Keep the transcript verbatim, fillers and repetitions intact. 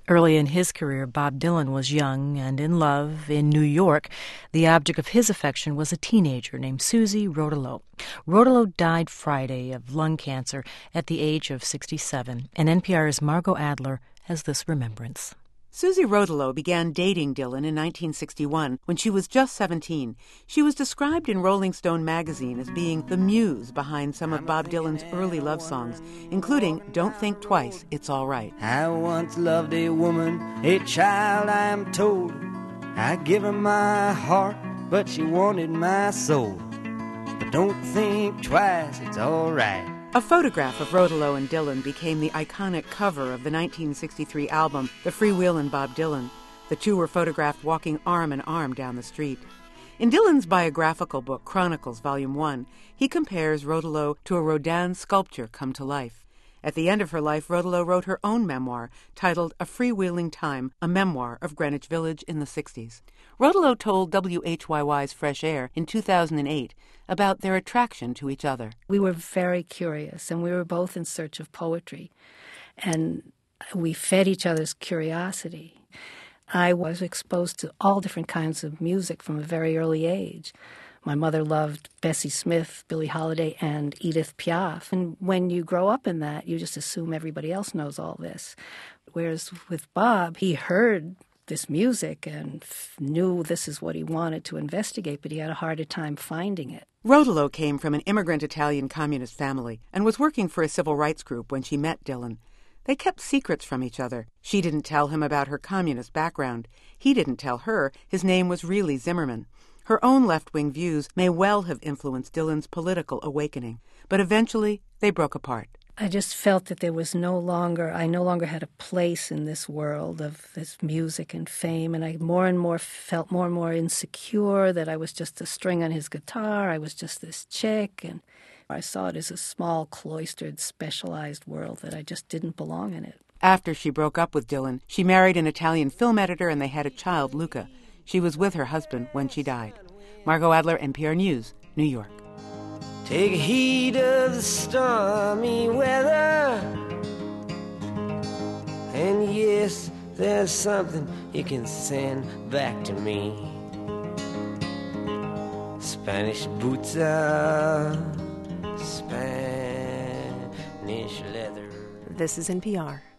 Early in his career, Bob Dylan was young and in love in New York. The object of his affection was a teenager named Susie Rotolo. Rotolo died Friday of lung cancer at the age of sixty-seven, and N P R's Margot Adler has this remembrance. Susie Rotolo began dating Dylan in nineteen sixty-one when she was just seventeen. She was described in Rolling Stone magazine as being the muse behind some of Bob Dylan's early love songs, including Don't Think Twice, It's All Right. I once loved a woman, a child I am told. I give her my heart, but she wanted my soul. But don't think twice, it's all right. A photograph of Rotolo and Dylan became the iconic cover of the nineteen sixty-three album, The Freewheelin' Bob Dylan. The two were photographed walking arm in arm down the street. In Dylan's biographical book, Chronicles, Volume one, he compares Rotolo to a Rodin sculpture come to life. At the end of her life, Rotolo wrote her own memoir, titled A Freewheeling Time, a memoir of Greenwich Village in the sixties. Rotolo told W H Y Y's Fresh Air in two thousand eight about their attraction to each other. We were very curious, and we were both in search of poetry, and we fed each other's curiosity. I was exposed to all different kinds of music from a very early age. My mother loved Bessie Smith, Billie Holiday, and Edith Piaf. And when you grow up in that, you just assume everybody else knows all this. Whereas with Bob, he heard this music and f- knew this is what he wanted to investigate, but he had a harder time finding it. Rotolo came from an immigrant Italian communist family and was working for a civil rights group when she met Dylan. They kept secrets from each other. She didn't tell him about her communist background. He didn't tell her his name was really Zimmerman. Her own left-wing views may well have influenced Dylan's political awakening, but eventually they broke apart. I just felt that there was no longer, I no longer had a place in this world of this music and fame, and I more and more felt more and more insecure that I was just a string on his guitar, I was just this chick, and I saw it as a small, cloistered, specialized world that I just didn't belong in it. After she broke up with Dylan, she married an Italian film editor and they had a child, Luca. She was with her husband when she died. Margot Adler, N P R News, New York. Take heed of the stormy weather. And yes, there's something you can send back to me. Spanish boots are Spanish leather. This is N P R.